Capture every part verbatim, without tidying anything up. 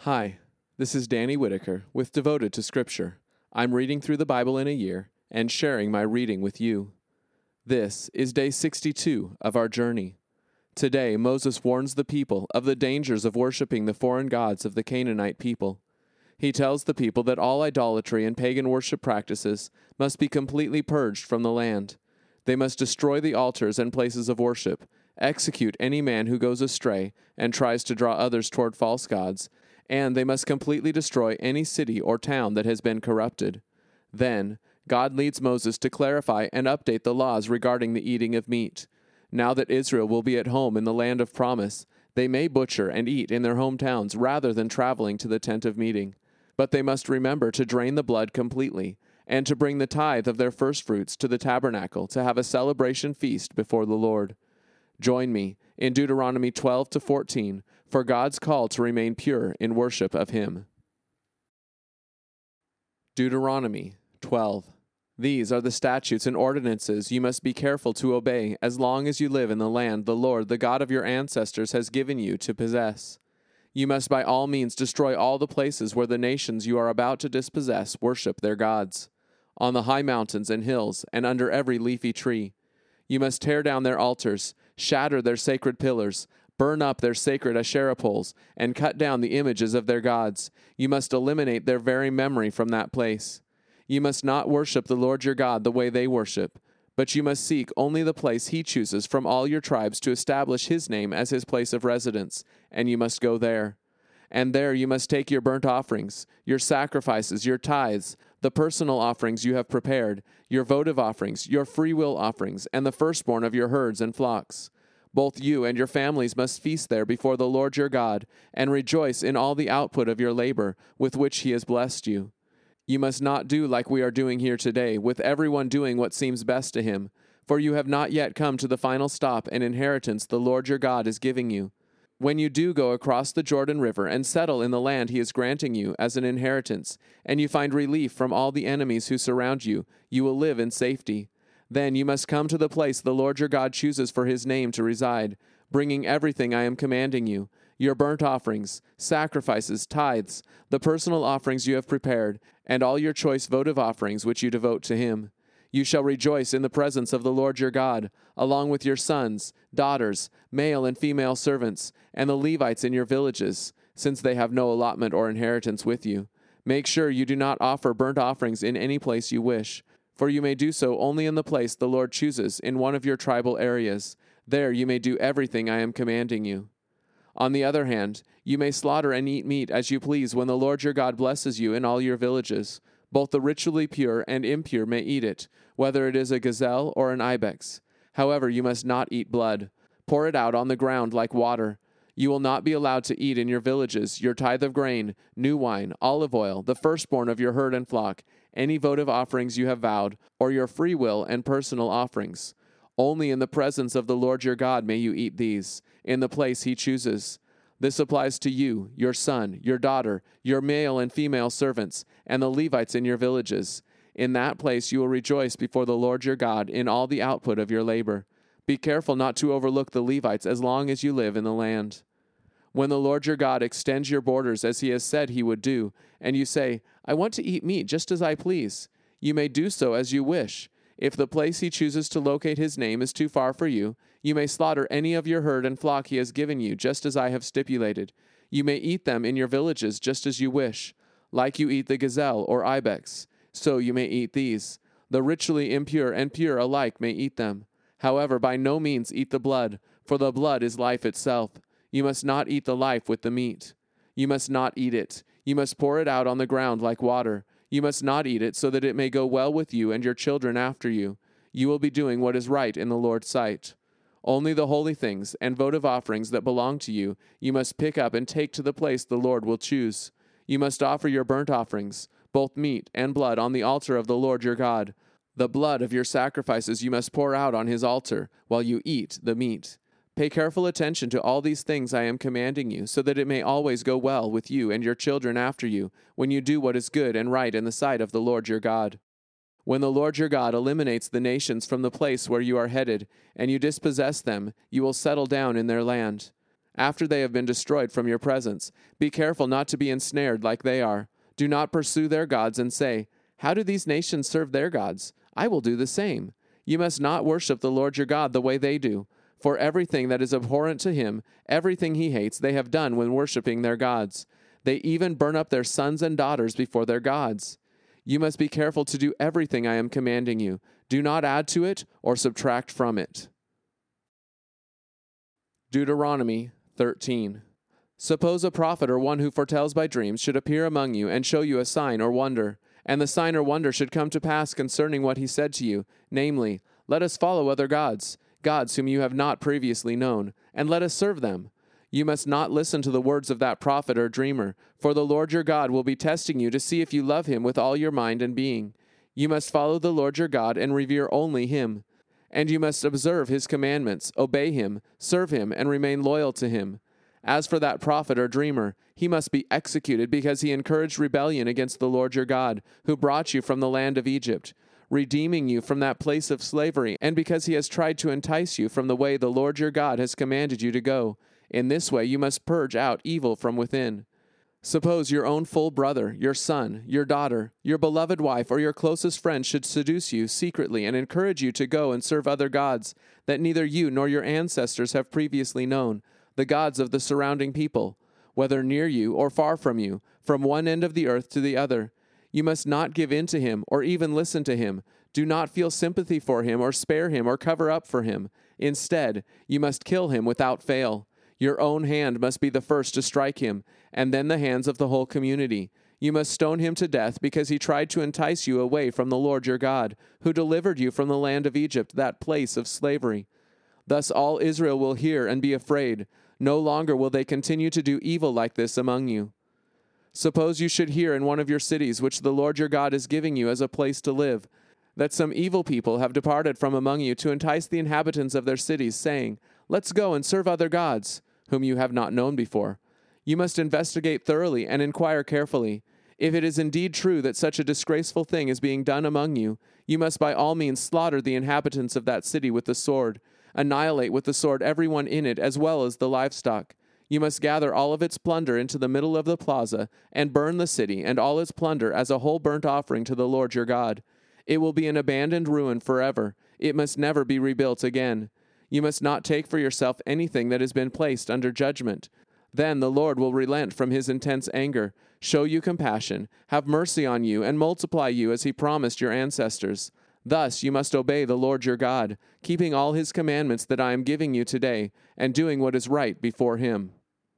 Hi, this is Danny Whitaker with Devoted to Scripture. I'm reading through the Bible in a year and sharing my reading with you. This is day sixty-two of our journey. Today, Moses warns the people of the dangers of worshiping the foreign gods of the Canaanite people. He tells the people that all idolatry and pagan worship practices must be completely purged from the land. They must destroy the altars and places of worship, execute any man who goes astray and tries to draw others toward false gods, and they must completely destroy any city or town that has been corrupted. Then, God leads Moses to clarify and update the laws regarding the eating of meat. Now that Israel will be at home in the land of promise, they may butcher and eat in their hometowns rather than traveling to the tent of meeting. But they must remember to drain the blood completely, and to bring the tithe of their firstfruits to the tabernacle to have a celebration feast before the Lord. Join me in Deuteronomy twelve to fourteen for God's call to remain pure in worship of Him. Deuteronomy twelve. These are the statutes and ordinances you must be careful to obey as long as you live in the land the Lord, the God of your ancestors, has given you to possess. You must by all means destroy all the places where the nations you are about to dispossess worship their gods, on the high mountains and hills, and under every leafy tree. You must tear down their altars, shatter their sacred pillars, burn up their sacred Asherah poles, and cut down the images of their gods. You must eliminate their very memory from that place. You must not worship the Lord your God the way they worship, but you must seek only the place He chooses from all your tribes to establish His name as His place of residence, and you must go there. And there you must take your burnt offerings, your sacrifices, your tithes, the personal offerings you have prepared, your votive offerings, your freewill offerings, and the firstborn of your herds and flocks. Both you and your families must feast there before the Lord your God, and rejoice in all the output of your labor with which He has blessed you. You must not do like we are doing here today, with everyone doing what seems best to him, for you have not yet come to the final stop and inheritance the Lord your God is giving you. When you do go across the Jordan River and settle in the land He is granting you as an inheritance, and you find relief from all the enemies who surround you, you will live in safety. Then you must come to the place the Lord your God chooses for His name to reside, bringing everything I am commanding you, your burnt offerings, sacrifices, tithes, the personal offerings you have prepared, and all your choice votive offerings which you devote to Him. You shall rejoice in the presence of the Lord your God, along with your sons, daughters, male and female servants, and the Levites in your villages, since they have no allotment or inheritance with you. Make sure you do not offer burnt offerings in any place you wish, for you may do so only in the place the Lord chooses in one of your tribal areas. There you may do everything I am commanding you. On the other hand, you may slaughter and eat meat as you please when the Lord your God blesses you in all your villages. Both the ritually pure and impure may eat it, whether it is a gazelle or an ibex. However, you must not eat blood. Pour it out on the ground like water. You will not be allowed to eat in your villages your tithe of grain, new wine, olive oil, the firstborn of your herd and flock, any votive offerings you have vowed, or your free will and personal offerings. Only in the presence of the Lord your God may you eat these, in the place He chooses. This applies to you, your son, your daughter, your male and female servants, and the Levites in your villages. In that place you will rejoice before the Lord your God in all the output of your labor. Be careful not to overlook the Levites as long as you live in the land. When the Lord your God extends your borders as He has said He would do, and you say, I want to eat meat just as I please, you may do so as you wish. If the place He chooses to locate His name is too far for you, you may slaughter any of your herd and flock He has given you, just as I have stipulated. You may eat them in your villages just as you wish, like you eat the gazelle or ibex. So you may eat these. The ritually impure and pure alike may eat them. However, by no means eat the blood, for the blood is life itself. You must not eat the life with the meat. You must not eat it. You must pour it out on the ground like water. You must not eat it so that it may go well with you and your children after you. You will be doing what is right in the Lord's sight. Only the holy things and votive offerings that belong to you, you must pick up and take to the place the Lord will choose. You must offer your burnt offerings, both meat and blood, on the altar of the Lord your God. The blood of your sacrifices you must pour out on His altar while you eat the meat. Pay careful attention to all these things I am commanding you, so that it may always go well with you and your children after you, when you do what is good and right in the sight of the Lord your God. When the Lord your God eliminates the nations from the place where you are headed, and you dispossess them, you will settle down in their land. after they have been destroyed from your presence. Be careful not to be ensnared like they are. Do not pursue their gods and say, 'How do these nations serve their gods? I will do the same.' You must not worship the Lord your God the way they do. For everything that is abhorrent to him, everything he hates, they have done when worshiping their gods. They even burn up their sons and daughters before their gods. You must be careful to do everything I am commanding you. Do not add to it or subtract from it." Deuteronomy thirteen. Suppose a prophet or one who foretells by dreams should appear among you and show you a sign or wonder, and the sign or wonder should come to pass concerning what he said to you, namely, "Let us follow other gods, gods whom you have not previously known, and let us serve them." You must not listen to the words of that prophet or dreamer, for the Lord your God will be testing you to see if you love him with all your mind and being. You must follow the Lord your God and revere only him. And you must observe his commandments, obey him, serve him, and remain loyal to him. As for that prophet or dreamer, he must be executed because he encouraged rebellion against the Lord your God, who brought you from the land of Egypt, redeeming you from that place of slavery, and because he has tried to entice you from the way the Lord your God has commanded you to go. In this way you must purge out evil from within. Suppose your own full brother, your son, your daughter, your beloved wife, or your closest friend should seduce you secretly and encourage you to go and serve other gods that neither you nor your ancestors have previously known, the gods of the surrounding people, whether near you or far from you, from one end of the earth to the other. You must not give in to him or even listen to him. Do not feel sympathy for him or spare him or cover up for him. Instead, you must kill him without fail. Your own hand must be the first to strike him, and then the hands of the whole community. You must stone him to death because he tried to entice you away from the Lord your God, who delivered you from the land of Egypt, that place of slavery. Thus all Israel will hear and be afraid. No longer will they continue to do evil like this among you. Suppose you should hear in one of your cities, which the Lord your God is giving you as a place to live, that some evil people have departed from among you to entice the inhabitants of their cities, saying, "Let's go and serve other gods," whom you have not known before. You must investigate thoroughly and inquire carefully. If it is indeed true that such a disgraceful thing is being done among you, you must by all means slaughter the inhabitants of that city with the sword. Annihilate with the sword everyone in it as well as the livestock. You must gather all of its plunder into the middle of the plaza and burn the city and all its plunder as a whole burnt offering to the Lord your God. It will be an abandoned ruin forever. It must never be rebuilt again. You must not take for yourself anything that has been placed under judgment. Then the Lord will relent from his intense anger, show you compassion, have mercy on you, and multiply you as he promised your ancestors. Thus you must obey the Lord your God, keeping all his commandments that I am giving you today, and doing what is right before him.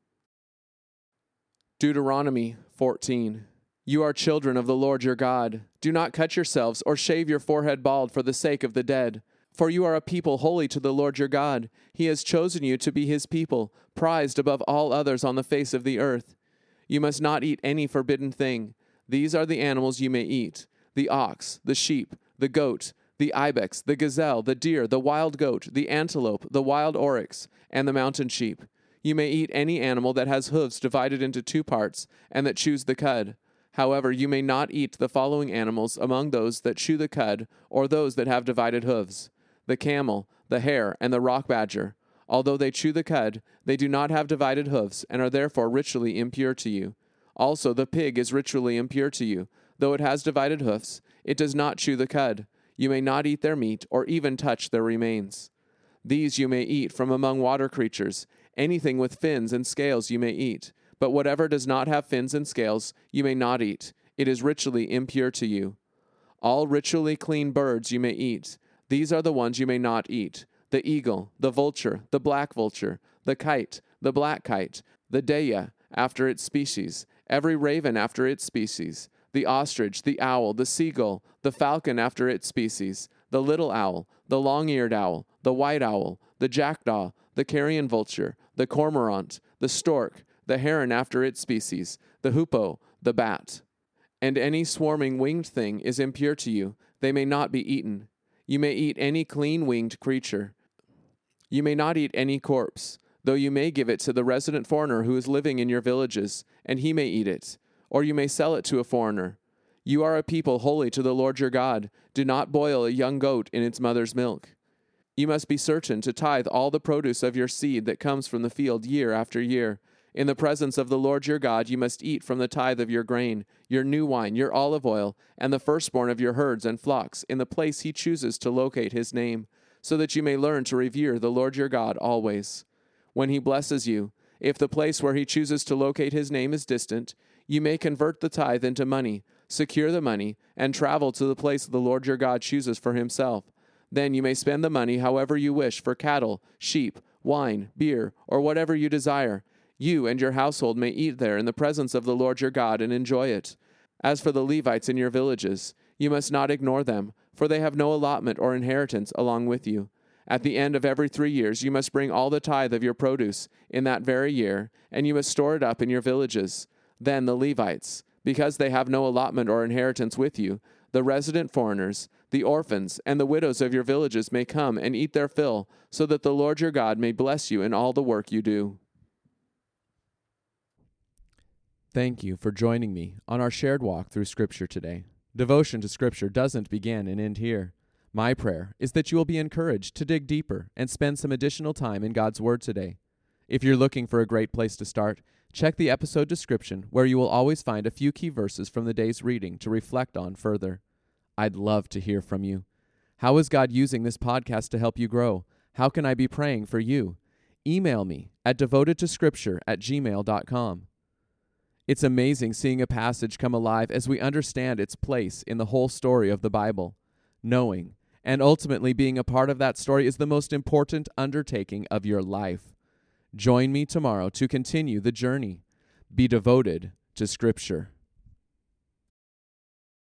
Deuteronomy fourteen. You are children of the Lord your God. Do not cut yourselves or shave your forehead bald for the sake of the dead. For you are a people holy to the Lord your God. He has chosen you to be his people, prized above all others on the face of the earth. You must not eat any forbidden thing. These are the animals you may eat: the ox, the sheep, the goat, the ibex, the gazelle, the deer, the wild goat, the antelope, the wild oryx, and the mountain sheep. You may eat any animal that has hooves divided into two parts, and that chews the cud. However, you may not eat the following animals among those that chew the cud, or those that have divided hooves: the camel, the hare, and the rock badger. Although they chew the cud, they do not have divided hoofs, and are therefore ritually impure to you. Also the pig is ritually impure to you. Though it has divided hoofs, it does not chew the cud. You may not eat their meat, or even touch their remains. These you may eat from among water creatures. Anything with fins and scales you may eat, but whatever does not have fins and scales you may not eat. It is ritually impure to you. All ritually clean birds you may eat. These are the ones you may not eat: the eagle, the vulture, the black vulture, the kite, the black kite, the deya after its species, every raven after its species, the ostrich, the owl, the seagull, the falcon after its species, the little owl, the long-eared owl, the white owl, the jackdaw, the carrion vulture, the cormorant, the stork, the heron after its species, the hoopoe, the bat. And any swarming winged thing is impure to you. They may not be eaten. You may eat any clean-winged creature. You may not eat any corpse, though you may give it to the resident foreigner who is living in your villages, and he may eat it, or you may sell it to a foreigner. You are a people holy to the Lord your God. Do not boil a young goat in its mother's milk. You must be certain to tithe all the produce of your seed that comes from the field year after year. In the presence of the Lord your God, you must eat from the tithe of your grain, your new wine, your olive oil, and the firstborn of your herds and flocks, in the place he chooses to locate his name, so that you may learn to revere the Lord your God always. When he blesses you, if the place where he chooses to locate his name is distant, you may convert the tithe into money, secure the money, and travel to the place the Lord your God chooses for himself. Then you may spend the money however you wish for cattle, sheep, wine, beer, or whatever you desire. You and your household may eat there in the presence of the Lord your God and enjoy it. As for the Levites in your villages, you must not ignore them, for they have no allotment or inheritance along with you. At the end of every three years, you must bring all the tithe of your produce in that very year, and you must store it up in your villages. Then the Levites, because they have no allotment or inheritance with you, the resident foreigners, the orphans, and the widows of your villages may come and eat their fill, so that the Lord your God may bless you in all the work you do. Thank you for joining me on our shared walk through Scripture today. Devotion to Scripture doesn't begin and end here. My prayer is that you will be encouraged to dig deeper and spend some additional time in God's Word today. If you're looking for a great place to start, check the episode description where you will always find a few key verses from the day's reading to reflect on further. I'd love to hear from you. How is God using this podcast to help you grow? How can I be praying for you? Email me at devoted to scripture at gmail dot com. It's amazing seeing a passage come alive as we understand its place in the whole story of the Bible. Knowing and ultimately being a part of that story is the most important undertaking of your life. Join me tomorrow to continue the journey. Be devoted to Scripture.